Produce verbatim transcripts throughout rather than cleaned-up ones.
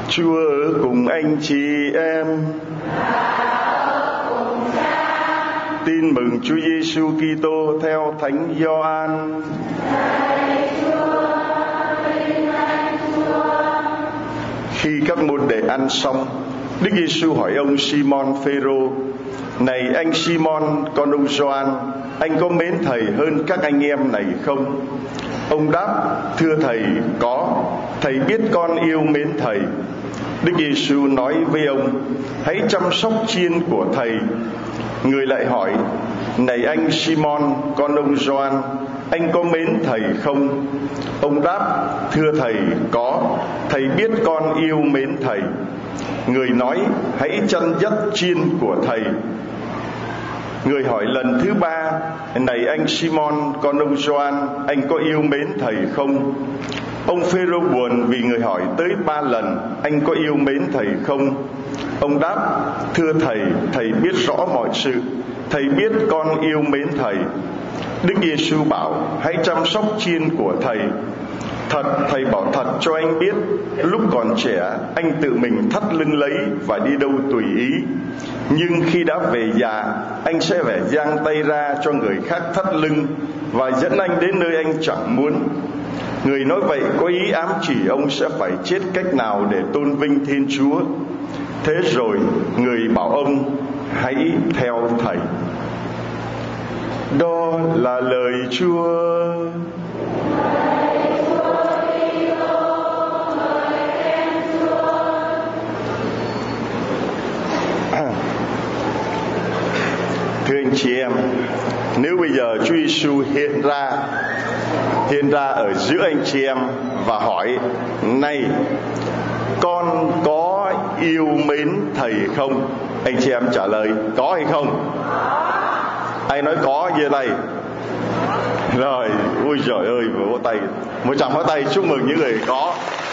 Chúa ở cùng anh chị em. Tin mừng Chúa Giêsu Kitô theo Thánh Gioan. Khi các môn đệ ăn xong, Đức Giêsu hỏi ông Simon Phêrô: Này anh Simon, con ông Gioan, anh có mến thầy hơn các anh em này không? Ông đáp: Thưa thầy, có. Thầy biết con yêu mến thầy. Đức Giêsu nói với ông: Hãy chăm sóc chiên của thầy. Người lại hỏi: Này anh Simon, con ông Gioan, anh có mến thầy không? Ông đáp: Thưa thầy, có. Thầy biết con yêu mến thầy. Người nói: Hãy chăn dắt chiên của thầy. Người hỏi lần thứ ba: Này anh Simon, con ông Gioan, anh có yêu mến thầy không? Ông Phêrô buồn vì người hỏi tới ba lần: Anh có yêu mến thầy không? Ông đáp: Thưa thầy, thầy biết rõ mọi sự. Thầy biết con yêu mến thầy. Đức Giêsu bảo: Hãy chăm sóc chiên của thầy. Thật, thầy bảo thật cho anh biết, lúc còn trẻ anh tự mình thắt lưng lấy và đi đâu tùy ý. Nhưng khi đã về già, anh sẽ phải giang tay ra cho người khác thắt lưng và dẫn anh đến nơi anh chẳng muốn. Người nói vậy có ý ám chỉ ông sẽ phải chết cách nào để tôn vinh Thiên Chúa. Thế rồi người bảo ông: Hãy theo thầy. Đó là lời Chúa. Thưa anh chị em, nếu bây giờ Chúa Giêsu hiện ra hiện ra ở giữa anh chị em và hỏi: Này, con có yêu mến thầy không? Anh chị em trả lời có hay không? Ai nói có giơ tay. Rồi, ôi trời ơi, vỗ tay, một tràng pháo tay chúc mừng những người có.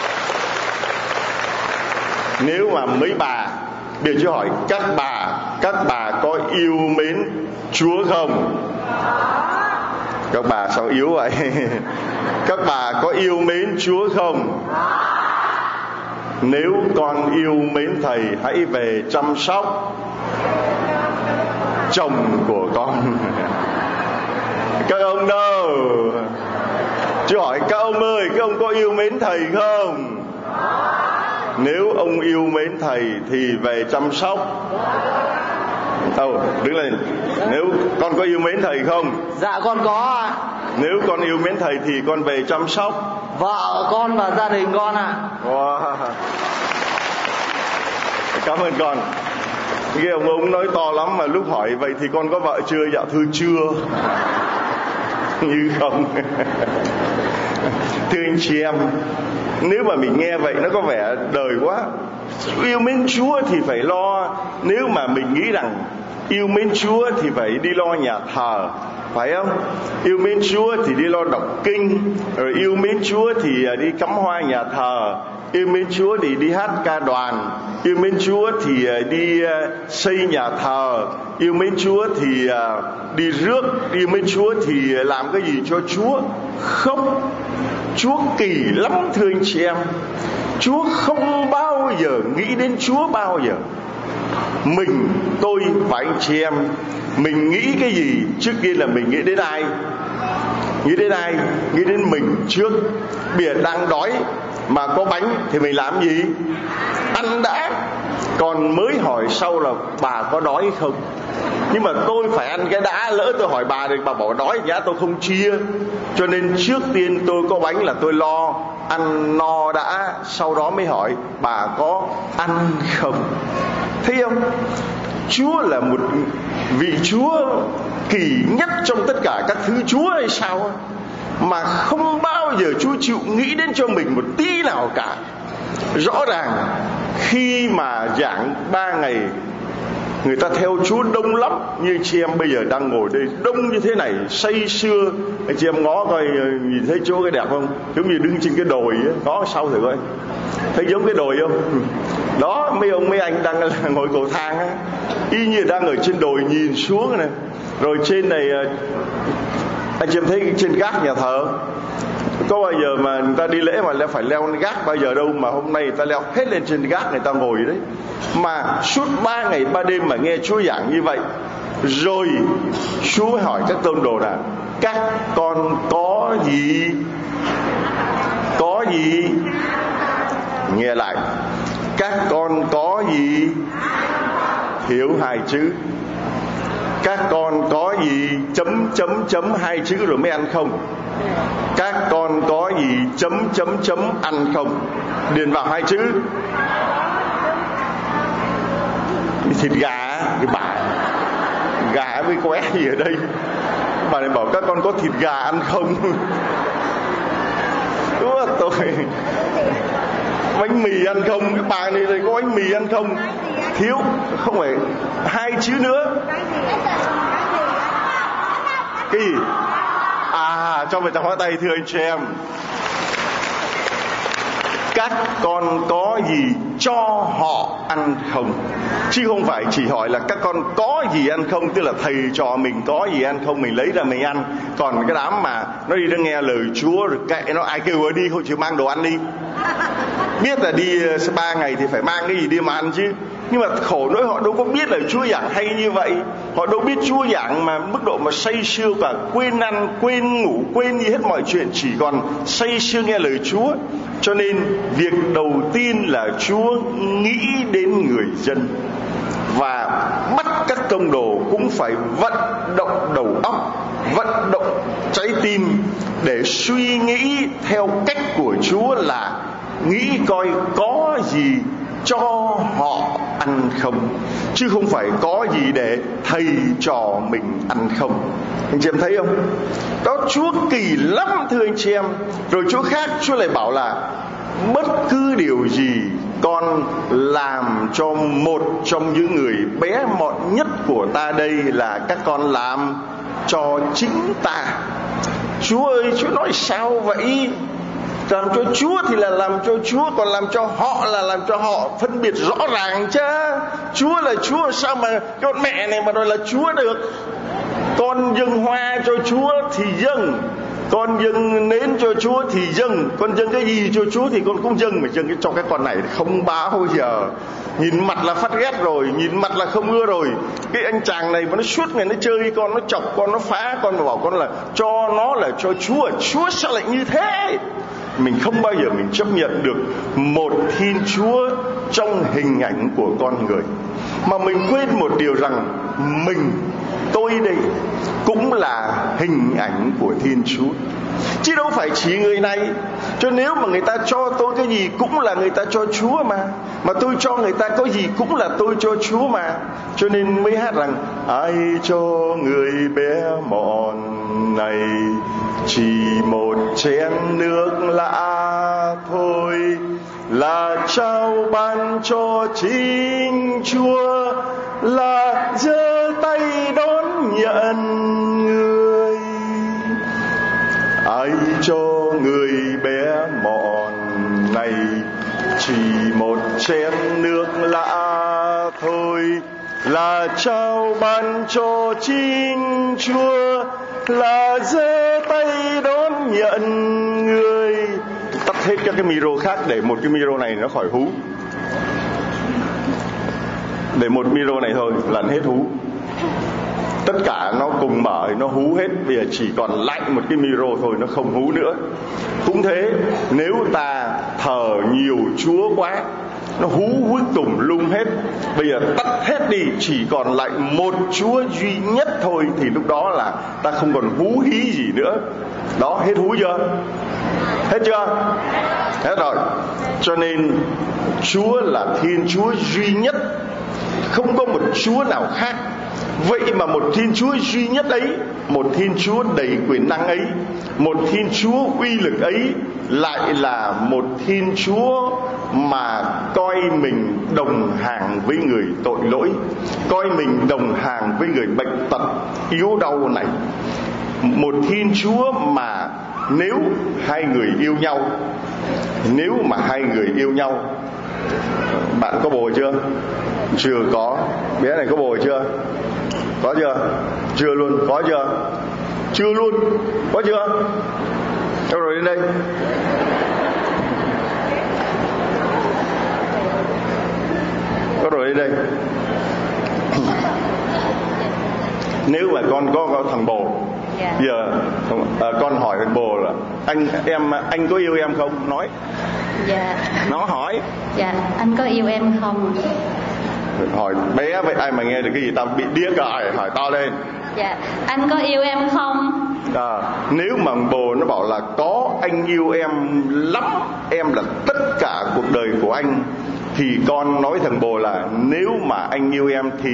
Nếu mà mấy bà, bây giờ Chúa hỏi các bà, các bà có yêu mến Chúa không? Các bà sao yếu vậy? Các bà có yêu mến Chúa không? Nếu con yêu mến thầy, hãy về chăm sóc chồng của con. Các ông đâu? Chúa hỏi các ông ơi, các ông có yêu mến thầy không? Nếu ông yêu mến thầy thì về chăm sóc. Đâu, đứng lên. Nếu con có yêu mến thầy không? Dạ con có ạ. Nếu con yêu mến thầy thì con về chăm sóc vợ con và gia đình con ạ. Wow. Cảm ơn con. Cái ông ông nói to lắm mà lúc hỏi vậy thì con có vợ chưa? Dạ thưa chưa. Như không. Thưa anh chị em, nếu mà mình nghe vậy nó có vẻ đời quá. Yêu mến Chúa thì phải lo. Nếu mà mình nghĩ rằng yêu mến Chúa thì phải đi lo nhà thờ, phải không? Yêu mến Chúa thì đi lo đọc kinh, rồi yêu mến Chúa thì đi cắm hoa nhà thờ, yêu mến Chúa thì đi hát ca đoàn, yêu mến Chúa thì đi xây nhà thờ, yêu mến Chúa thì đi rước, yêu mến Chúa thì làm cái gì cho Chúa. Không, Chúa kỳ lắm thưa anh chị em. Chúa không bao giờ nghĩ đến Chúa bao giờ. Mình, tôi và anh chị em, mình nghĩ cái gì trước tiên là mình nghĩ đến ai? Nghĩ đến ai? Nghĩ đến mình trước. Bây giờ đang đói mà có bánh thì mình làm gì? Ăn đã. Còn mới hỏi sau là bà có đói không? Nhưng mà tôi phải ăn cái đã. Lỡ tôi hỏi bà thì bà bảo đói, giá tôi không chia. Cho nên trước tiên tôi có bánh là tôi lo ăn no đã, sau đó mới hỏi bà có ăn không. Thấy không? Chúa là một vị Chúa kỳ nhất trong tất cả các thứ Chúa hay sao? Mà không bao giờ Chúa chịu nghĩ đến cho mình một tí nào cả. Rõ ràng khi mà giảng ba ngày, người ta theo Chúa đông lắm. Như chị em bây giờ đang ngồi đây đông như thế này, say sưa. Anh chị em ngó coi, nhìn thấy Chúa cái đẹp không? Giống như đứng trên cái đồi ấy. Ngó sau thử coi, thấy giống cái đồi không? Đó, mấy ông mấy anh đang ngồi cầu thang á, y như đang ở trên đồi nhìn xuống này. Rồi trên này, anh chị em thấy trên gác nhà thờ Có bao giờ mà người ta đi lễ mà leo phải leo lên gác bao giờ đâu, mà hôm nay người ta leo hết lên trên gác, người ta ngồi đấy. Mà suốt ba ngày ba đêm mà nghe Chúa giảng như vậy. Rồi Chúa mới hỏi các tông đồ là: các con có gì? Có gì? Nghe lại: các con có gì? Thiếu hai chữ. Các con có gì? Chấm chấm chấm hai chữ rồi mới ăn không? Các con có gì? Chấm chấm chấm ăn không? Điền vào hai chữ. Thịt gà. Cái bà gà với qué gì ở đây? Bà này bảo các con có thịt gà ăn không? Đúng là tôi. Bánh mì ăn không? Cái bà này có bánh mì ăn không? Thiếu. Không phải hai chữ nữa. Cái gì? À, cho mình ta hóa tay thưa anh chị em. Các con có gì cho họ ăn không? Chứ không phải chỉ hỏi là các con có gì ăn không, tức là thầy trò mình có gì ăn không mình lấy ra mình ăn. Còn cái đám mà nó đi nó nghe lời Chúa rồi kệ nó, ai kêu nó đi không chịu mang đồ ăn đi. Biết là đi ba ngày thì phải mang cái gì đi mà ăn chứ. Nhưng mà khổ nỗi họ đâu có biết là Chúa giảng hay như vậy. Họ đâu biết Chúa giảng mà mức độ mà say sưa cả, quên ăn, quên ngủ, quên đi hết mọi chuyện, chỉ còn say sưa nghe lời Chúa. Cho nên việc đầu tiên là Chúa nghĩ đến người dân, và bắt các tông đồ cũng phải vận động đầu óc, vận động trái tim để suy nghĩ theo cách của Chúa, là nghĩ coi có gì cho họ ăn không, chứ không phải có gì để thầy trò mình ăn không. Anh chị em thấy không? Đó, Chúa kỳ lắm thưa anh chị em. Rồi chỗ khác Chúa lại bảo là bất cứ điều gì con làm cho một trong những người bé mọn nhất của ta đây là các con làm cho chính ta. Chúa ơi, Chúa nói sao vậy? Làm cho Chúa thì là làm cho Chúa, còn làm cho họ là làm cho họ, phân biệt rõ ràng chứ. Chúa là Chúa, sao mà con mẹ này mà nói là Chúa được? Con dâng hoa cho Chúa thì dâng, con dâng nến cho Chúa thì dâng, con dâng cái gì cho Chúa thì con cũng dâng. Mà dâng cái cho cái con này không bao giờ, nhìn mặt là phát ghét rồi, nhìn mặt là không ưa rồi. Cái anh chàng này mà nó suốt ngày nó chơi con, nó chọc con, nó phá con, mà bảo con là cho nó là cho Chúa. Chúa sao lại như thế? Mình không bao giờ mình chấp nhận được một Thiên Chúa trong hình ảnh của con người. Mà mình quên một điều rằng mình, tôi đây cũng là hình ảnh của Thiên Chúa, chứ đâu phải chỉ người này. Cho nếu mà người ta cho tôi cái gì cũng là người ta cho Chúa mà, mà tôi cho người ta có gì cũng là tôi cho Chúa mà. Cho nên mới hát rằng ai cho người bé mọn này chỉ một chén nước lạ thôi, là trao ban cho chính Chúa, là giơ tay đón nhận người. Ai cho người bé mọn này chỉ một chén nước lạ thôi, là trao ban cho chính Chúa, là giơ tay đón nhận người. Tắt hết các cái micro khác, để một cái micro này nó khỏi hú. Để một micro này thôi là hết hú. Tất cả nó cùng mở nó hú hết. Bây giờ chỉ còn lại một cái micro thôi, nó không hú nữa. Cũng thế, nếu ta thờ nhiều Chúa quá, nó hú hú tùm lum hết. Bây giờ tắt hết đi, chỉ còn lại một Chúa duy nhất thôi, thì lúc đó là ta không còn hú hí gì nữa. Đó, hết hú chưa? Hết chưa? Hết rồi. Cho nên Chúa là Thiên Chúa duy nhất, không có một Chúa nào khác. Vậy mà một Thiên Chúa duy nhất ấy, một Thiên Chúa đầy quyền năng ấy, một Thiên Chúa uy lực ấy, lại là một Thiên Chúa mà coi mình đồng hàng với người tội lỗi, coi mình đồng hàng với người bệnh tật yếu đau này. Một Thiên Chúa mà nếu hai người yêu nhau, nếu mà hai người yêu nhau, bạn có bồ chưa? Chưa có. Bé này có bồ chưa? Có chưa? Chưa luôn. Có chưa? Chưa luôn. Có chưa? Đâu rồi đến đây? Có rồi đến đây. Nếu mà con có, có thằng bồ, Dạ. giờ à, con hỏi thằng bồ là anh em anh có yêu em không? Nói. Dạ. Nó hỏi. Dạ, anh có yêu em không? Hỏi bé vậy ai mà nghe được cái gì, tao bị điếc rồi, hỏi to lên. Dạ, anh có yêu em không? À, nếu mà bồ nó bảo là có, anh yêu em lắm, em là tất cả cuộc đời của anh, thì con nói thằng bồ là nếu mà anh yêu em thì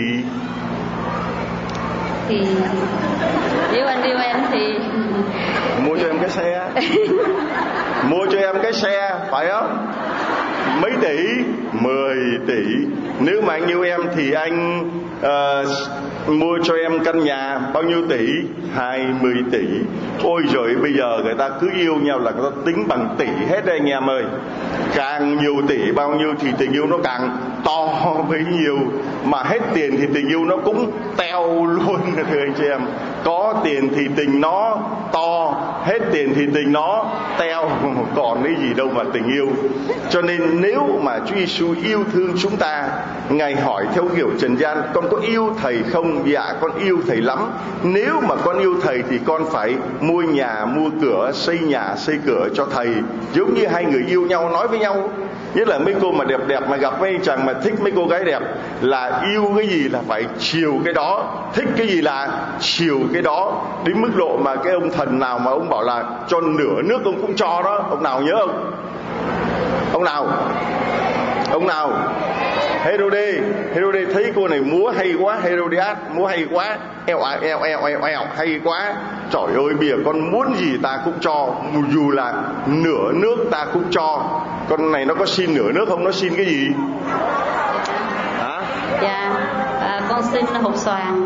Thì nếu anh yêu em thì mua cho em cái xe. Mua cho em cái xe, phải không? Mấy tỷ? Mười tỷ. Nếu mà anh yêu em thì anh uh, mua cho em căn nhà bao nhiêu tỷ? Hai mươi tỷ. Ôi rồi bây giờ người ta cứ yêu nhau là người ta tính bằng tỷ hết đây anh em ơi. Càng nhiều tỷ bao nhiêu thì tình yêu nó càng to bấy nhiêu. Mà hết tiền thì tình yêu nó cũng teo luôn, thưa anh chị em. Có tiền thì tình nó to, hết tiền thì tình nó teo, còn cái gì đâu mà tình yêu. Cho nên nếu mà Chúa Giêsu yêu thương chúng ta, Ngài hỏi theo kiểu trần gian: con có yêu Thầy không? Dạ con yêu Thầy lắm. Nếu mà con yêu Thầy thì con phải mua nhà mua cửa, xây nhà xây cửa cho Thầy. Giống như hai người yêu nhau nói với nhau. Nhất là mấy cô mà đẹp đẹp mà gặp mấy chàng mà thích mấy cô gái đẹp, là yêu cái gì là phải chiều cái đó, thích cái gì là chiều cái đó. Đến mức độ mà cái ông thần nào mà ông bảo là cho nửa nước ông cũng cho đó. Ông nào nhớ không? Ông nào? Ông nào? Herode. Herode thấy cô này múa hay quá, Herodias múa hay quá, eo eo eo eo eo hay quá, trời ơi bây giờ con muốn gì ta cũng cho, dù là nửa nước ta cũng cho. Con này nó có xin nửa nước không? Nó xin cái gì? Hả? Dạ, à, con xin hột xoàn.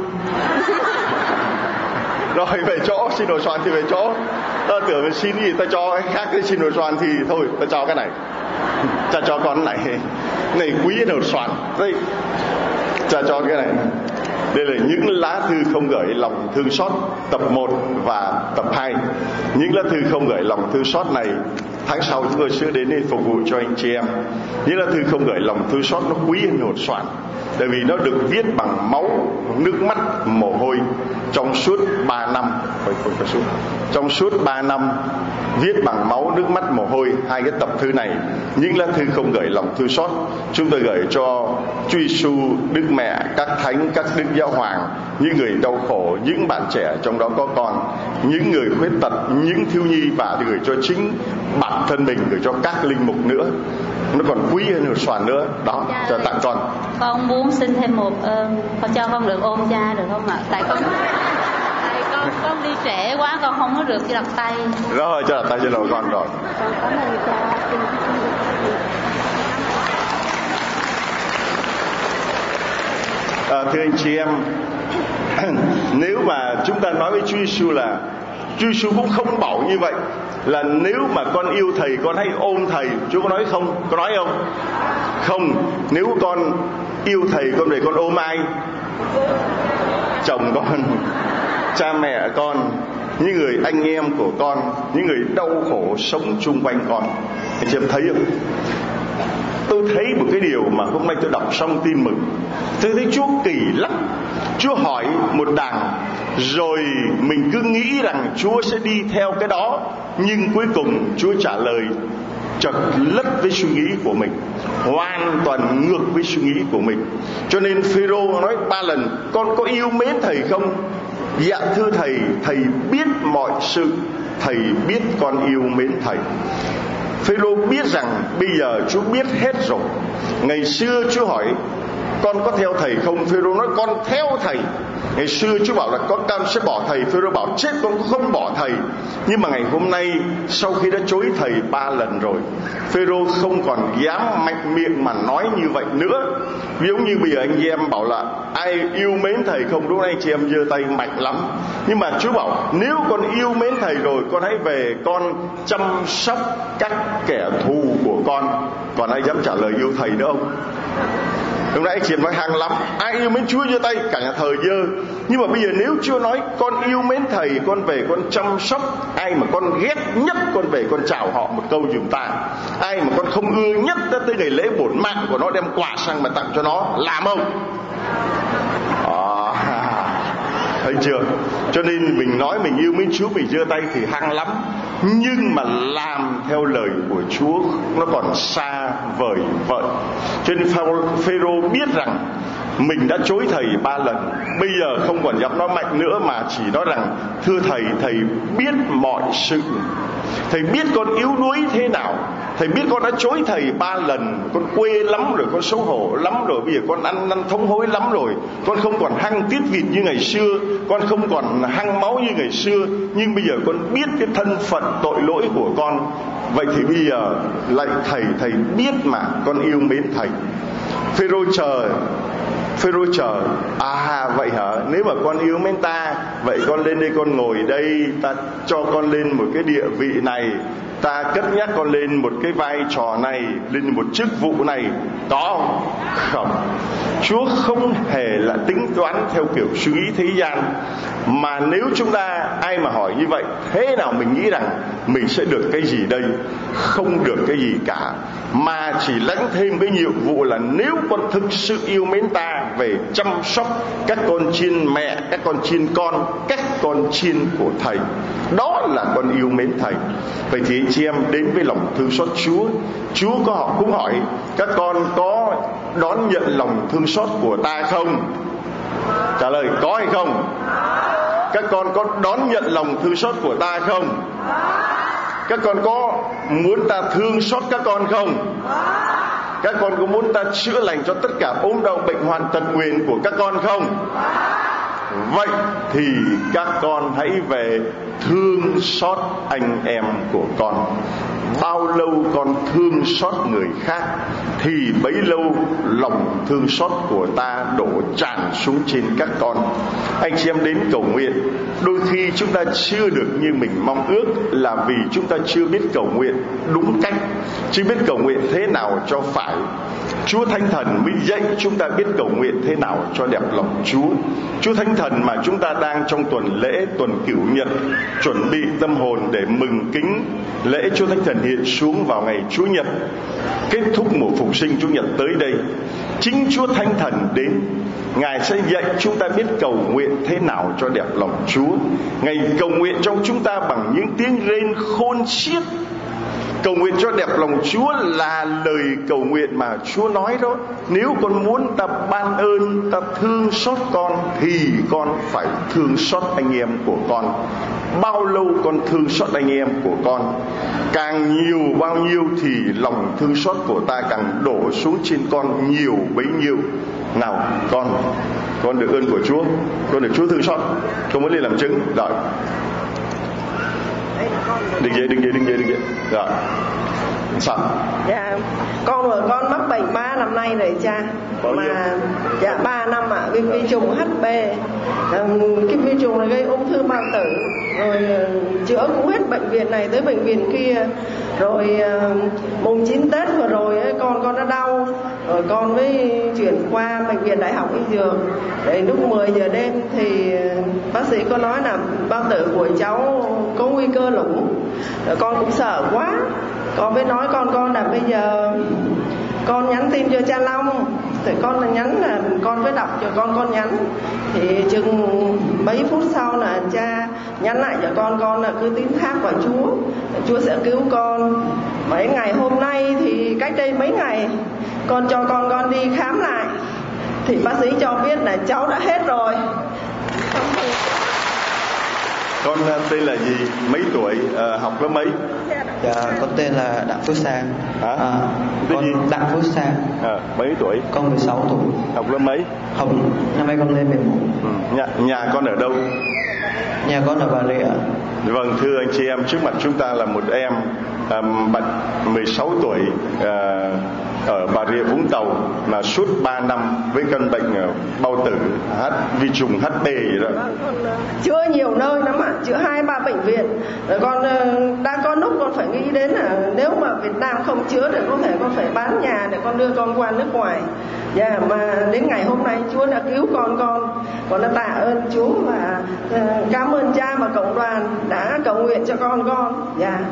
Rồi về chỗ, xin đồ xoàn thì về chỗ. Ta tưởng mình xin gì ta cho cái khác, cái xin đồ xoàn thì thôi ta cho cái này. Ta cho con này. Này quý đồ xoàn. Đây. Ta cho cái này. Đây là những lá thư không gửi lòng thương xót tập một và tập hai. Những lá thư không gửi lòng thương xót này tháng sau chúng tôi sẽ đến đây phục vụ cho anh chị em. Những lá thư không gửi lòng thương xót nó quý hơn hột xoàn, tại vì nó được viết bằng máu, nước mắt, mồ hôi trong suốt ba năm. Trong suốt ba năm viết bằng máu, nước mắt, mồ hôi hai cái tập thư này. Những lá thư không gửi lòng thương xót chúng tôi gửi cho Chúa Giêsu, Đức Mẹ, các thánh, các đức giáo hoàng, những người đau khổ, những bạn trẻ trong đó có con, những người khuyết tật, những thiếu nhi, và gửi cho chính bản thân mình, gửi cho các linh mục nữa. Nó còn quý hơn hột xoàn nữa. Đó, Cha cho ơi, tặng con. Con muốn xin thêm một ơn. Con cho con được ôm cha được không ạ? Tại con tại con con đi trễ quá, con không có được đặt tay. Rồi, cho đặt tay trên đầu con rồi. Con cảm ơn cha. À, thưa anh chị em, nếu mà chúng ta nói với Chúa Giêsu là Chúa Giêsu cũng không bảo như vậy, là nếu mà con yêu Thầy con hãy ôm Thầy. Chúa có nói không? Có nói không? Không. Nếu con yêu Thầy con về con ôm ai? Chồng con, cha mẹ con, những người anh em của con, những người đau khổ sống chung quanh con. Anh chị em thấy không? Tôi thấy một cái điều mà hôm nay tôi đọc xong tin mừng, tôi thấy Chúa kỳ lắm. Chúa hỏi một đằng, rồi mình cứ nghĩ rằng Chúa sẽ đi theo cái đó, nhưng cuối cùng Chúa trả lời chật lất với suy nghĩ của mình, hoàn toàn ngược với suy nghĩ của mình. Cho nên Phêrô nói ba lần: con có yêu mến Thầy không? Dạ thưa Thầy, Thầy biết mọi sự, Thầy biết con yêu mến Thầy. Phêrô biết rằng bây giờ Chúa biết hết rồi. Ngày xưa Chúa hỏi con có theo Thầy không? Phêrô nói con theo Thầy. Ngày xưa Chúa bảo là con sẽ bỏ Thầy. Phêrô bảo chết con cũng không bỏ Thầy. Nhưng mà ngày hôm nay, sau khi đã chối Thầy ba lần rồi, Phêrô không còn dám mạnh miệng mà nói như vậy nữa. Giống như bây giờ anh chị em bảo là ai yêu mến Thầy không? Lúc này anh chị em giơ tay mạnh lắm. Nhưng mà Chúa bảo nếu con yêu mến Thầy rồi, con hãy về con chăm sóc các kẻ thù của con. Còn ai dám trả lời yêu Thầy nữa không? Lúc nãy anh chị em nói hăng lắm, ai yêu mến Chúa giơ tay, cả nhà thờ giơ. Nhưng mà bây giờ nếu Chúa nói con yêu mến thầy, con về con chăm sóc. Ai mà con ghét nhất, con về con chào họ một câu giùm ta. Ai mà con không ưa nhất, tới ngày lễ bổn mạng của nó đem quà sang mà tặng cho nó, làm không? À, thấy chưa? Cho nên mình nói mình yêu mến Chúa, mình giơ tay thì hăng lắm, nhưng mà làm theo lời của Chúa nó còn xa vời vợi. Cho nên Phêrô biết rằng mình đã chối thầy ba lần, bây giờ không còn dám nói mạnh nữa, mà chỉ nói rằng thưa thầy, thầy biết mọi sự, thầy biết con yếu đuối thế nào, thầy biết con đã chối thầy ba lần, con quê lắm rồi, con xấu hổ lắm rồi, bây giờ con ăn năn thống hối lắm rồi, con không còn hăng tiết vịt như ngày xưa, con không còn hăng máu như ngày xưa, nhưng bây giờ con biết cái thân phận tội lỗi của con. Vậy thì bây giờ lạy thầy, thầy biết mà con yêu mến thầy. Phêrô chờ, Phêrô chờ, à vậy hả? Nếu mà con yêu mến ta, vậy con lên đây, con ngồi đây, ta cho con lên một cái địa vị này, ta cất nhắc con lên một cái vai trò này, lên một chức vụ này. Có không? Chúa không hề là tính toán theo kiểu suy nghĩ thế gian. Mà nếu chúng ta, ai mà hỏi như vậy, thế nào mình nghĩ rằng mình sẽ được cái gì đây? Không được cái gì cả, mà chỉ lãnh thêm cái nhiệm vụ là nếu con thực sự yêu mến ta, về chăm sóc các con chiên mẹ, các con chiên con, các con chiên của thầy. Đó là con yêu mến thầy. Vậy thì anh chị em đến với lòng thương xót Chúa. Chúa có họ cũng hỏi các con có đón nhận lòng thương xót của ta không? Trả lời có hay không? Các con có đón nhận lòng thương xót của ta không? Các con có muốn ta thương xót các con không? Các con có muốn ta chữa lành cho tất cả ốm đau bệnh hoạn tật nguyền của các con không? Vậy thì các con hãy về thương xót anh em của con. Bao lâu con thương xót người khác thì bấy lâu lòng thương xót của ta đổ tràn xuống trên các con. Anh chị em đến cầu nguyện, đôi khi chúng ta chưa được như mình mong ước là vì chúng ta chưa biết cầu nguyện đúng cách, chưa biết cầu nguyện thế nào cho phải. Chúa Thánh Thần mới dạy chúng ta biết cầu nguyện thế nào cho đẹp lòng Chúa. Chúa Thánh Thần mà chúng ta đang trong tuần lễ, tuần Cửu Nhật, chuẩn bị tâm hồn để mừng kính lễ Chúa Thánh Thần hiện xuống vào ngày Chúa Nhật, kết thúc mùa phục sinh Chúa Nhật tới đây. Chính Chúa Thánh Thần đến, Ngài sẽ dạy chúng ta biết cầu nguyện thế nào cho đẹp lòng Chúa. Ngài cầu nguyện trong chúng ta bằng những tiếng rên khôn xiết. Cầu nguyện cho đẹp lòng Chúa là lời cầu nguyện mà Chúa nói đó. Nếu con muốn ta ban ơn, ta thương xót con, thì con phải thương xót anh em của con. Bao lâu con thương xót anh em của con, càng nhiều bao nhiêu thì lòng thương xót của ta càng đổ xuống trên con nhiều bấy nhiêu. Nào con, con được ơn của Chúa, con được Chúa thương xót. Con muốn lên làm chứng. Rồi, đừng dậy, đừng dậy, đừng dậy, đừng dậy. Rồi, sao? Dạ, con của con mắc bệnh ba năm nay rồi cha. Bao mà nhiêu? Dạ ba năm ạ, à, viêm vi trùng hát bê. Cái vi trùng này gây ung thư bao tử, rồi uh, chữa cũng hết bệnh viện này tới bệnh viện kia. Rồi uh, mùng chín Tết vừa rồi ấy, con con đã đau, rồi con mới chuyển qua bệnh viện Đại học Y Dược. Để lúc mười giờ đêm thì uh, bác sĩ có nói là bao tử của cháu có nguy cơ lủng. Rồi con cũng sợ quá, con mới nói con con là bây giờ con nhắn tin cho cha Long. Thì con là nhắn là con mới đọc cho con con nhắn. Thì chừng mấy phút sau là cha nhắn lại cho con con là cứ tín thác vào Chúa, Chúa sẽ cứu con. Mấy ngày hôm nay thì cách đây mấy ngày con cho con con đi khám lại, thì bác sĩ cho biết là cháu đã hết rồi. Con tên là gì? Mấy tuổi? À, học lớp mấy? Dạ, con tên là Đặng Phước Sang. Hả? À, Tên con gì? Đặng Phước Sang. À, mấy tuổi? Con mười sáu tuổi. Học lớp mấy? Học năm nay con lên mười một. Ừ. Nhà, nhà con ở đâu? Nhà con ở Bà Rịa. Vâng, thưa anh chị em, trước mặt chúng ta là một em um, bạn mười sáu tuổi uh, ở Bà Rịa Vũng Tàu, mà suốt ba năm với căn bệnh uh, bao tử H, vi trùng hát bê gì đó. Chữa nhiều nơi lắm ạ, chữa hai ba bệnh viện. Rồi con uh, đã có lúc con phải nghĩ đến là nếu mà Việt Nam không chữa được, có thể con phải bán nhà để con đưa con qua nước ngoài. Dạ, yeah, mà đến ngày hôm nay Chúa đã cứu con con, con đã tạ ơn Chúa và uh, cảm ơn cha và cộng đoàn đã cầu nguyện cho con con. Dạ. Yeah.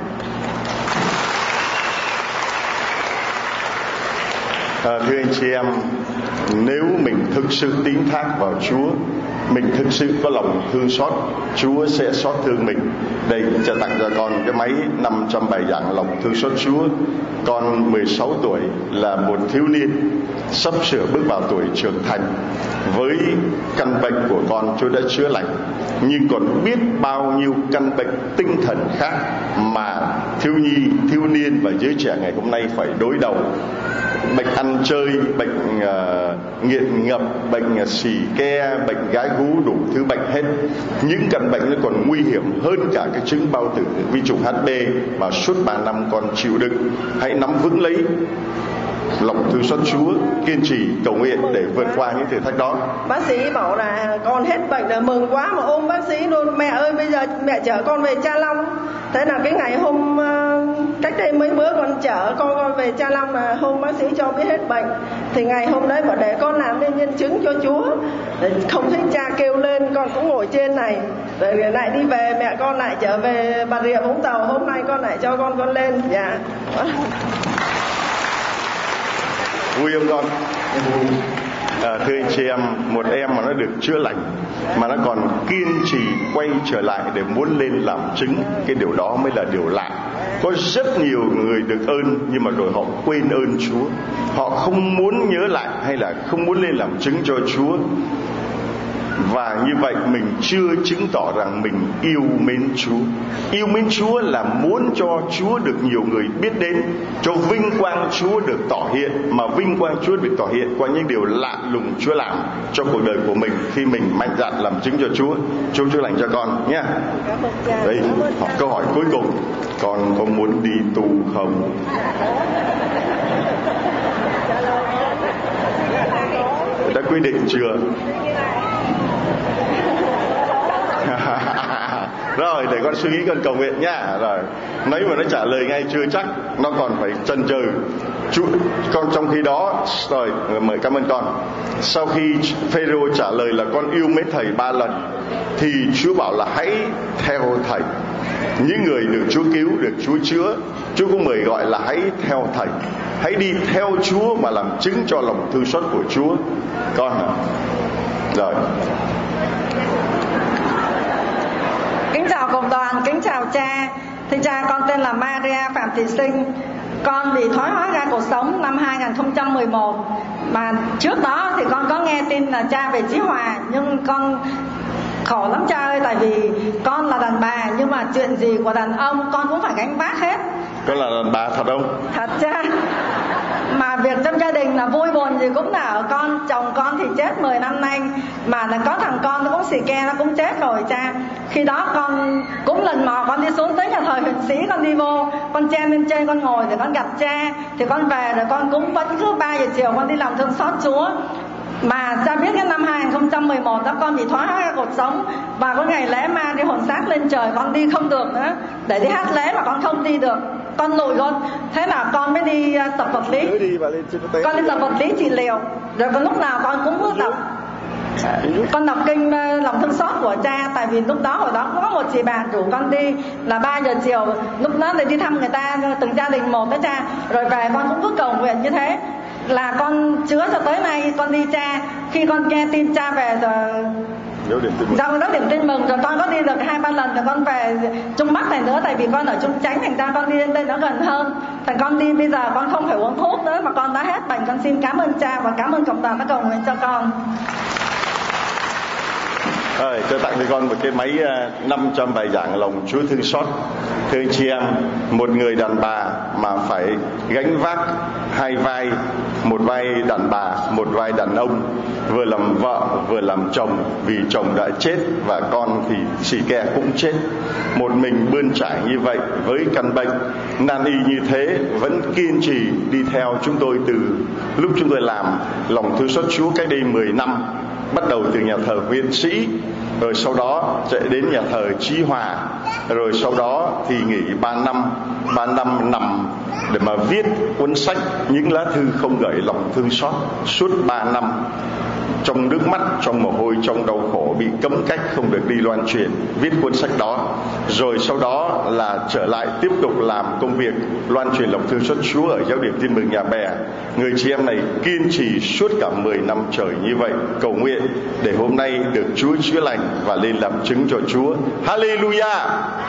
À, thưa anh chị em, nếu mình thực sự tín thác vào Chúa, mình thực sự có lòng thương xót, Chúa sẽ xót thương mình. Đây, cha tặng cho con cái máy năm trăm bài giảng lòng thương xót Chúa. Con mười sáu tuổi, là một thiếu niên sắp sửa bước vào tuổi trưởng thành. Với căn bệnh của con, Chúa đã chữa lành, nhưng còn biết bao nhiêu căn bệnh tinh thần khác mà thiếu nhi, thiếu niên và giới trẻ ngày hôm nay phải đối đầu. Bệnh ăn chơi, bệnh uh, nghiện ngập, bệnh uh, xì ke, bệnh gái gú, đủ thứ bệnh hết. Những căn bệnh nó còn nguy hiểm hơn cả cái chứng bao tử vi trùng hát bê mà suốt ba năm con chịu đựng. Hãy nắm vững lấy lòng thương xót Chúa, kiên trì cầu nguyện để vượt qua những thử thách đó. Bác sĩ bảo là con hết bệnh là mừng quá, mà ôm bác sĩ luôn: mẹ ơi, bây giờ mẹ chở con về Cha Long. Thế là cái ngày hôm cách đây mấy bữa con chở con con về Cha Long, là hôm bác sĩ cho biết hết bệnh. Thì ngày hôm đấy bảo để con làm nên nhân chứng cho Chúa. Không thấy cha kêu lên, con cũng ngồi trên này. Rồi lại đi về, mẹ con lại trở về Bà Rịa Vũng Tàu. Hôm nay con lại cho con con lên. Dạ. Vui không con? À, thưa anh chị em, một em mà nó được chữa lành mà nó còn kiên trì quay trở lại để muốn lên làm chứng, cái điều đó mới là điều lạ. Có rất nhiều người được ơn nhưng mà rồi họ quên ơn Chúa, họ không muốn nhớ lại hay là không muốn lên làm chứng cho Chúa. Và như vậy mình chưa chứng tỏ rằng mình yêu mến Chúa. Yêu mến Chúa là muốn cho Chúa được nhiều người biết đến, cho vinh quang Chúa được tỏ hiện. Mà vinh quang Chúa được tỏ hiện qua những điều lạ lùng Chúa làm cho cuộc đời của mình khi mình mạnh dạn làm chứng cho Chúa. Chúa chữa lành cho con nhé. Đây, câu hỏi cuối cùng: con có muốn đi tù không? Đã quyết định chưa? Rồi, để con suy nghĩ, con cầu nguyện nha. Rồi, nếu mà nó trả lời ngay chưa chắc, nó còn phải chần chừ. Chú, con trong khi đó, rồi mời cảm ơn con. Sau khi Phêrô trả lời là con yêu mến thầy ba lần, thì Chúa bảo là hãy theo thầy. Những người được Chúa cứu, được Chúa chữa, Chúa cũng mời gọi là hãy theo thầy. Hãy đi theo Chúa mà làm chứng cho lòng thương xót của Chúa. Con à? Rồi. Kính chào cộng đoàn, kính chào cha. Thưa cha, con tên là Maria Phạm Thị Sinh. Con bị thoái hóa ra cuộc sống năm hai không một một. Mà trước đó thì con có nghe tin là cha về Chí Hòa, nhưng con khổ lắm cha ơi. Tại vì con là đàn bà, nhưng mà chuyện gì của đàn ông con cũng phải gánh vác hết. Con là đàn bà thật không? Thật cha. Mà việc trong gia đình là vui buồn gì cũng là ở con. Chồng con thì chết mười năm nay, mà là có thằng con nó cũng xì ke, nó cũng chết rồi cha. Khi đó con cũng lần mò, con đi xuống tới nhà thờ huyện sĩ, con đi vô, con chen lên trên con ngồi để con gặp cha. Thì con về rồi con cũng vẫn cứ ba giờ chiều con đi làm thương xót Chúa. Mà cha biết cái năm hai không một một đó con bị thoái hóa cuộc sống, và có ngày lễ ma đi hồn xác lên trời con đi không được nữa, để đi hát lễ mà con không đi được, con lùi con. Thế là con mới đi tập vật lý, con đi tập vật lý trị liệu. Rồi con lúc nào con cũng bước tập, con đọc kinh lòng thương xót của cha. Tại vì lúc đó hồi đó có một chị bà rủ con đi là ba giờ chiều, lúc đó thì đi thăm người ta từng gia đình một đó cha. Rồi về con cũng cứ cầu nguyện như thế là con chữa cho tới nay. Con đi cha, khi con nghe tin cha về rồi dạ con có điểm tin mừng, rồi con có đi được hai ba lần, rồi con về Trung Bắc này nữa. Tại vì con ở Trung Chánh, thành ra con đi lên đây nó gần hơn. Thành con đi bây giờ con không phải uống thuốc nữa, mà con đã hết bệnh. Con xin cảm ơn cha và cảm ơn cộng đoàn đã cầu nguyện cho con. Rồi, cho tặng cho con một cái máy năm trăm bài giảng lòng Chúa thương xót. Thưa anh chị em, một người đàn bà mà phải gánh vác hai vai, một vai đàn bà, một vai đàn ông, vừa làm vợ vừa làm chồng, vì chồng đã chết và con thì xì ke cũng chết. Một mình bươn trải như vậy với căn bệnh nan y như thế, vẫn kiên trì đi theo chúng tôi từ lúc chúng tôi làm lòng thương xót Chúa cách đây mười năm. Bắt đầu từ nhà thờ Huyện Sĩ, rồi sau đó chạy đến nhà thờ Chí Hòa, Rồi sau đó thì nghỉ ba năm. Ba năm nằm để mà viết cuốn sách Những lá thư không gợi lòng thương xót. Suốt ba năm, trong nước mắt, trong mồ hôi, trong đau khổ, bị cấm cách không được đi loan truyền, viết cuốn sách đó. Rồi sau đó là trở lại tiếp tục làm công việc loan truyền lòng thương xót Chúa ở Giáo điểm Tin mừng Nhà Bè. Người chị em này kiên trì suốt cả mười năm trời như vậy, cầu nguyện để hôm nay được Chúa chữa lành và lên làm chứng cho Chúa. Hallelujah.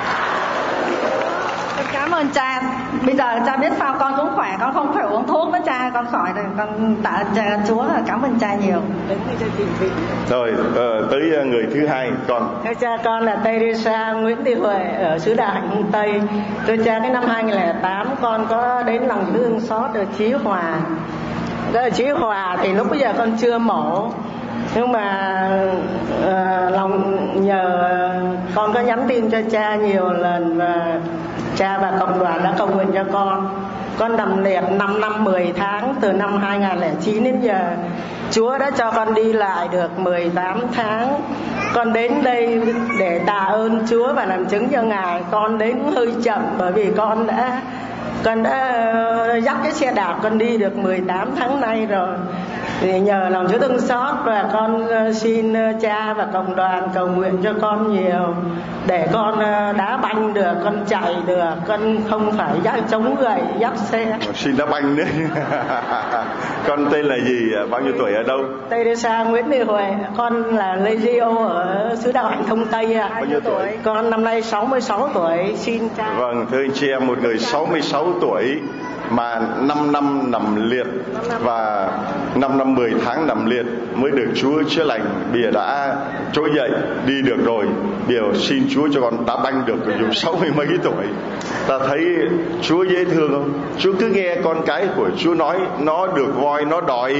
Cảm ơn cha. Bây giờ cha biết sao con cũng khỏe, con không phải uống thuốc với cha, con khỏi rồi, con tạ cha Chúa, cảm ơn cha nhiều. Rồi uh, tới người thứ hai, con. Thưa cha, con là Teresa Nguyễn Thị Huệ ở xứ Đà Hạnh Hưng Tây. Thưa cha, cái năm hai nghìn lẻ tám con có đến lòng thương xót ở Chí Hòa. Đó ở Chí Hòa thì lúc bây giờ con chưa mổ, nhưng mà uh, lòng nhờ con có nhắn tin cho cha nhiều lần và cha và cộng đoàn đã cầu nguyện cho con. Con nằm liệt năm năm mười tháng từ năm hai nghìn lẻ chín đến giờ. Chúa đã cho con đi lại được mười tám tháng. Con đến đây để tạ ơn Chúa và làm chứng cho Ngài. Con đến hơi chậm bởi vì con đã con đã dắt cái xe đạp con đi được mười tám tháng nay rồi. Thì nhờ lòng Chúa thương xót và con xin cha và cộng đoàn cầu nguyện cho con nhiều để con đá banh được, con chạy được, con không phải dắt chống gậy dắt xe. Xin đá banh nữa. Con tên là gì, bao nhiêu tuổi, ở đâu? Teresa Nguyễn Thị Huệ, con là Legio ở xứ Đạo Hạnh Thông Tây. Bao nhiêu tuổi? Con năm nay sáu mươi sáu tuổi. Xin cha. Vâng, thưa anh chị em, một người sáu mươi sáu tuổi mà năm năm nằm liệt và năm năm mười tháng nằm liệt mới được Chúa chữa lành. Bây giờ đã trỗi dậy đi được rồi, bây giờ xin Chúa cho con đá banh được dù sáu mươi mấy tuổi. Ta thấy Chúa dễ thương không? Chúa cứ nghe con cái của Chúa nói nó được voi nó đòi.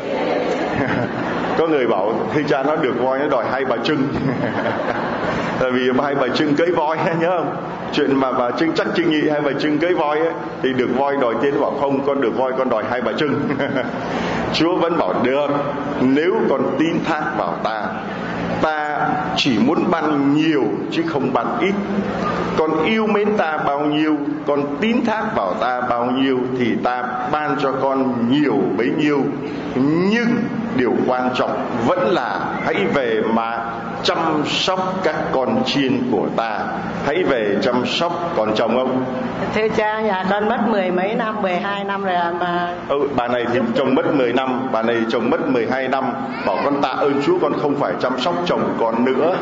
Có người bảo thưa cha, nó được voi nó đòi hai bà Trưng. Tại vì hai bà Trưng cưới voi, nhớ không? Chuyện mà bà Trưng chắc Trưng Nhị hai bà Trưng cưới voi ấy, thì được voi đòi tiền, bảo không, con được voi con đòi hai bà Trưng. Chúa vẫn bảo được, nếu con tin thác vào ta, ta chỉ muốn ban nhiều chứ không ban ít. Con yêu mến ta bao nhiêu, con tín thác vào ta bao nhiêu thì ta ban cho con nhiều bấy nhiêu. Nhưng điều quan trọng vẫn là hãy về mà chăm sóc các con chiên của ta. Hãy về chăm sóc. Còn chồng ông? Thưa cha, nhà con mất mười mấy năm, mười hai năm rồi mà. Ừ, bà này thì chồng mất mười năm, bà này chồng mất mười hai năm. Bảo con tạ ơn Chúa con không phải chăm sóc chồng con nữa.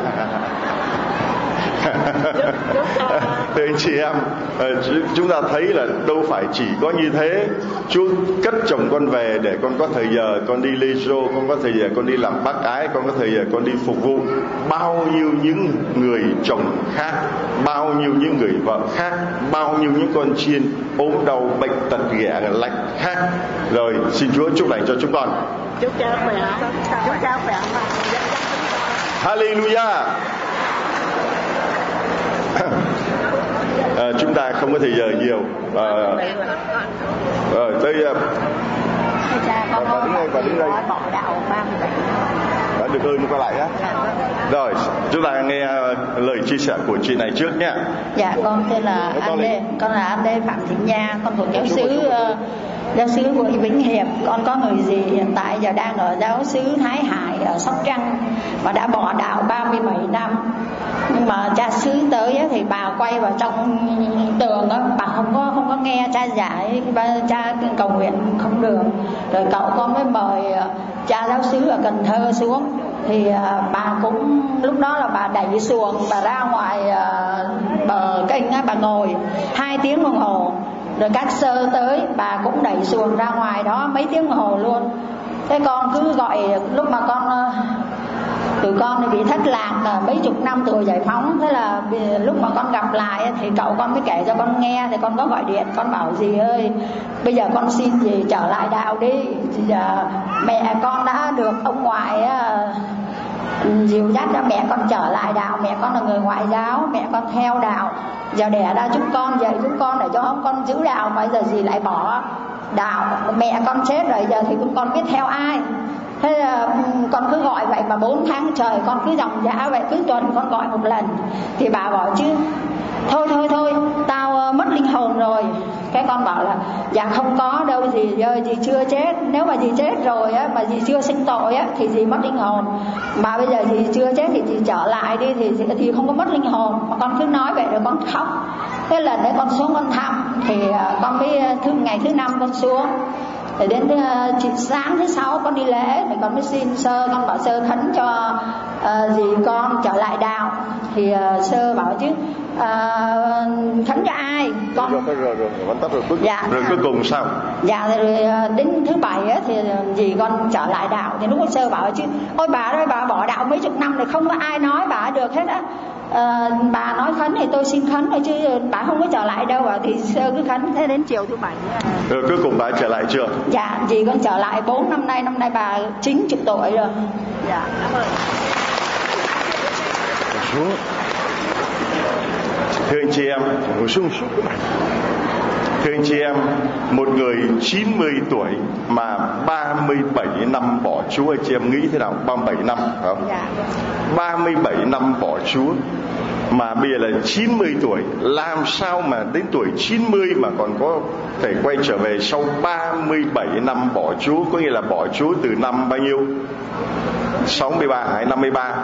Thưa anh chị em, chúng ta thấy là đâu phải chỉ có như thế. Chúa cất chồng con về để con có thời giờ con đi lê rô, con có thời giờ con đi làm bác ái, con có thời giờ con đi phục vụ. Bao nhiêu những người chồng khác, bao nhiêu những người vợ khác, bao nhiêu những con chiên ốm đau bệnh tật ghẻ lạnh khác. Rồi xin Chúa chúc lành cho chúng con. Chúc cha khỏe, chúc cha khỏe. Hallelujah. À, chúng ta không có thời giờ nhiều. À, à, tới uh, cha con bà đứng đây, bà đứng đây. bỏ đạo ba mươi bảy. Đã được ơn qua lại á. Rồi, chúng ta nghe lời chia sẻ của chị này trước nhé. Dạ, con tên là An Đê, con là An Đê Phạm Thị Nha, con thuộc giáo xứ uh, giáo xứ của Vĩnh Hiệp. Con có người gì hiện tại giờ đang ở giáo xứ Thái Hải ở Sóc Trăng và đã bỏ đạo ba mươi bảy năm. Nhưng mà cha xứ tới ấy, thì bà quay vào trong tường đó, bà không có không có nghe cha giải, và cha cầu nguyện không được. Rồi cậu con mới mời cha giáo xứ ở Cần Thơ xuống, thì uh, bà cũng lúc đó là bà đẩy xuồng, bà ra ngoài uh, bờ kênh á, bà ngồi hai tiếng đồng hồ. Rồi các sơ tới, bà cũng đẩy xuồng ra ngoài đó mấy tiếng đồng hồ luôn. Thế con cứ gọi, lúc mà con uh, tụi con thì bị thất lạc là mấy chục năm từ giải phóng. Thế là lúc mà con gặp lại thì cậu con mới kể cho con nghe. Thì con có gọi điện, con bảo dì ơi, bây giờ con xin dì trở lại đạo đi. Giờ mẹ con đã được ông ngoại dìu dắt cho mẹ con trở lại đạo. Mẹ con là người ngoại giáo, mẹ con theo đạo. Giờ đẻ ra chúng con, dạy chúng con để cho con giữ đạo. Mà giờ dì lại bỏ đạo, mẹ con chết rồi, giờ thì chúng con biết theo ai. Thế là con cứ gọi vậy mà bốn tháng trời con cứ dòng dã vậy, cứ tuần con gọi một lần. Thì bà bảo chứ thôi thôi thôi tao uh, mất linh hồn rồi. Cái con bảo là dạ không có đâu dì ơi, dì chưa chết. Nếu mà dì chết rồi á, mà dì chưa sinh tội á thì dì mất linh hồn, mà bây giờ dì chưa chết thì dì trở lại đi thì thì không có mất linh hồn. Mà con cứ nói vậy rồi con khóc. Thế lần đấy con xuống con thăm thì uh, con mới thứ ngày thứ năm con xuống. Để đến uh, sáng thứ sáu con đi lễ thì con mới xin sơ, con bảo sơ khấn cho uh, dì con trở lại đạo. Thì uh, sơ bảo chứ uh, khấn cho ai con rồi rồi rồi, rồi, rồi, rồi, cuối, dạ, rồi cuối cùng sao? Dạ rồi đến thứ bảy á, thì dì con trở lại đạo. Thì lúc đó sơ bảo chứ ôi bà ơi, bà bỏ đạo mấy chục năm rồi không có ai nói bà được hết á. À, bà nói khấn thì tôi xin khấn thôi chứ bà không có trở lại đâu à. Thì sơ cứ khấn thế đến chiều thứ bảy à. Rồi cuối cùng bà trở lại chưa? Dạ dì con trở lại bốn năm nay, năm nay bà chín chục tuổi rồi. Dạ cảm ơn. Xuống. Thưa anh chị em, ngồi xuống xuống các bạn. Thưa anh chị em, một người chín mươi tuổi mà ba mươi bảy năm bỏ Chúa, anh chị em nghĩ thế nào? ba mươi bảy năm phải không? Dạ. ba mươi bảy năm bỏ Chúa mà bây giờ là chín mươi tuổi, làm sao mà đến tuổi chín mươi mà còn có thể quay trở về sau ba mươi bảy năm bỏ Chúa? Có nghĩa là bỏ Chúa từ năm bao nhiêu? sáu mươi ba hay năm mươi ba?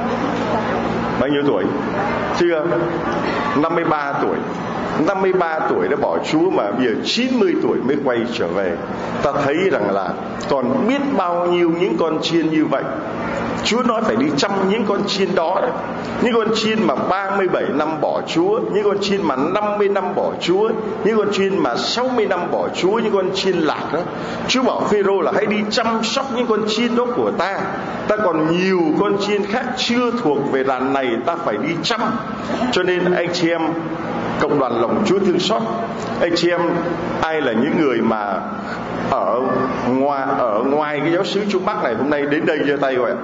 Bao nhiêu tuổi? Chưa? năm mươi ba tuổi. năm mươi ba tuổi đã bỏ Chúa mà bây giờ chín mươi tuổi mới quay trở về. Ta thấy rằng là còn biết bao nhiêu những con chiên như vậy. Chúa nói phải đi chăm những con chiên đó đấy. Những con chiên mà ba mươi bảy năm bỏ Chúa, những con chiên mà năm mươi năm bỏ Chúa, những con chiên mà sáu mươi năm bỏ Chúa, những con chiên lạc đó. Chúa bảo Phêrô là hãy đi chăm sóc những con chiên đó của ta. Ta còn nhiều con chiên khác chưa thuộc về đàn này, ta phải đi chăm. Cho nên anh chị em cộng đoàn lòng Chúa thương xót, anh chị em ai là những người mà ở ngoài ở ngoài cái giáo xứ Trung Bắc này hôm nay đến đây giơ tay rồi ạ.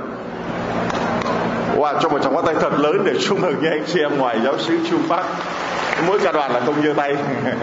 Wow, cho một tràng pháo tay thật lớn để chúc mừng với anh chị em ngoài giáo xứ Trung Bắc. Mỗi ca đoàn là không giơ tay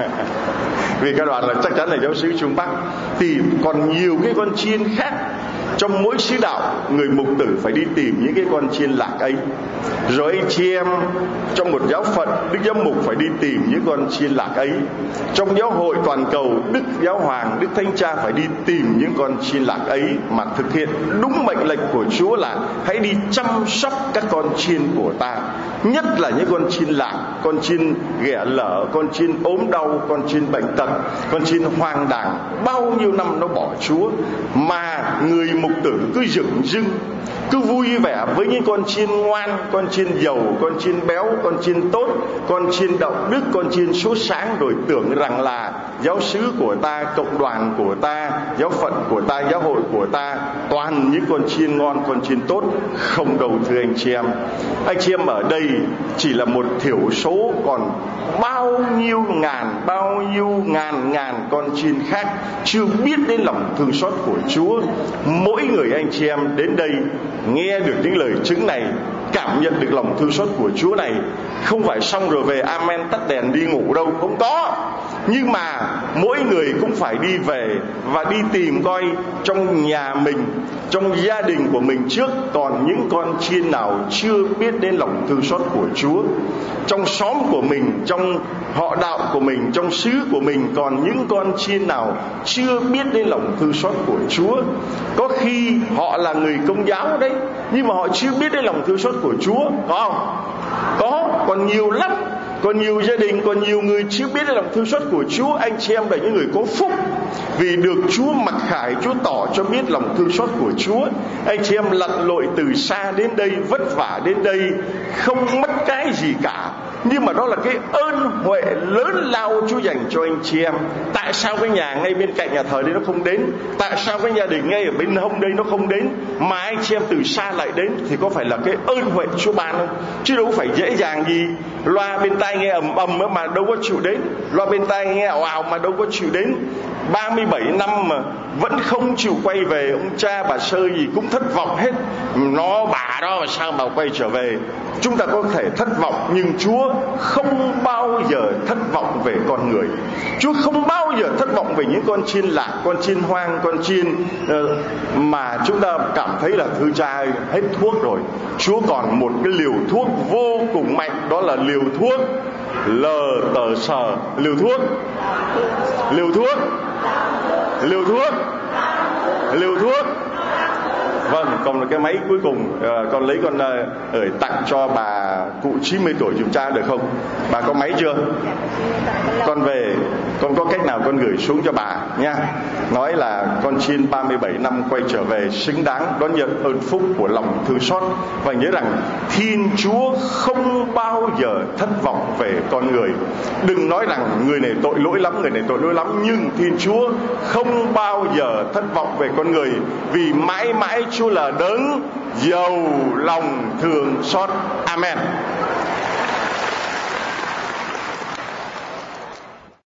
vì ca đoàn là chắc chắn là giáo xứ Trung Bắc. Thì còn nhiều cái con chiên khác. Trong mỗi sứ đạo, người mục tử phải đi tìm những cái con chiên lạc ấy. Rồi anh chị em trong một giáo phận, Đức Giám Mục phải đi tìm những con chiên lạc ấy. Trong giáo hội toàn cầu, Đức Giáo Hoàng, Đức Thánh Cha phải đi tìm những con chiên lạc ấy mà thực hiện đúng mệnh lệnh của Chúa là hãy đi chăm sóc các con chiên của ta. Nhất là những con chiên lạc, con chiên ghẻ lở, con chiên ốm đau, con chiên bệnh tật, con chiên hoang đàng. Bao nhiêu năm nó bỏ Chúa mà người mục tử cứ dửng dưng, cứ vui vẻ với những con chiên ngoan, con chiên giàu, con chiên béo, con chiên tốt, con chiên đạo đức, con chiên sốt sáng, rồi tưởng rằng là giáo xứ của ta, cộng đoàn của ta, giáo phận của ta, giáo hội của ta toàn những con chiên ngon, con chiên tốt. Không đâu thưa anh chị em. Anh chị em ở đây chỉ là một thiểu số, còn bao nhiêu ngàn, bao nhiêu ngàn ngàn con chiên khác chưa biết đến lòng thương xót của Chúa. Mỗi người anh chị em đến đây nghe được những lời chứng này, cảm nhận được lòng thương xót của Chúa này, không phải xong rồi về amen tắt đèn đi ngủ đâu, không có. Nhưng mà mỗi người cũng phải đi về và đi tìm coi trong nhà mình, trong gia đình của mình trước còn những con chiên nào chưa biết đến lòng thương xót của Chúa. Trong xóm của mình, trong họ đạo của mình, trong xứ của mình còn những con chiên nào chưa biết đến lòng thương xót của Chúa. Có khi họ là người Công giáo đấy, nhưng mà họ chưa biết đến lòng thương xót của Chúa, có không? Có, còn nhiều lắm. Còn nhiều gia đình, còn nhiều người chưa biết đến lòng thương xót của Chúa. Anh chị em là những người có phúc vì được Chúa mặc khải, Chúa tỏ cho biết lòng thương xót của Chúa. Anh chị em lặn lội từ xa đến đây, vất vả đến đây, không mất cái gì cả, nhưng mà đó là cái ơn huệ lớn lao Chúa dành cho anh chị em. Tại sao cái nhà ngay bên cạnh nhà thờ đây nó không đến? Tại sao cái gia đình ngay ở bên hông đây nó không đến? Mà anh chị em từ xa lại đến thì có phải là cái ơn huệ Chúa ban không? Chứ đâu phải dễ dàng gì. Loa bên tai nghe ầm ầm mà đâu có chịu đến, loa bên tai nghe ào ào mà đâu có chịu đến. Ba mươi bảy năm mà vẫn không chịu quay về. Ông cha bà Sơ gì cũng thất vọng hết. Nó bà đó mà sao mà quay trở về. Chúng ta có thể thất vọng, nhưng Chúa không bao giờ thất vọng về con người. Chúa không bao giờ thất vọng về những con chiên lạc, con chiên hoang, con chiên uh, mà chúng ta cảm thấy là thưa cha ơi, hết thuốc rồi. Chúa còn một cái liều thuốc vô cùng mạnh, đó là liều thuốc lờ tờ sờ, liều thuốc, liều thuốc, liều thuốc, liều thuốc. Vâng, còn cái máy cuối cùng à, con lấy con gửi uh, tặng cho bà cụ chín mươi tuổi giùm cha được không? Bà có máy chưa? Con về, con có cách nào con gửi xuống cho bà nha. Nói là con xin ba mươi bảy năm quay trở về xứng đáng đón nhận ơn phúc của lòng thương xót. Và nhớ rằng Thiên Chúa không bao giờ thất vọng về con người. Đừng nói rằng người này tội lỗi lắm, người này tội lỗi lắm, nhưng Thiên Chúa không bao giờ thất vọng về con người, vì mãi mãi Chúa là đấng giàu lòng thương xót. Amen.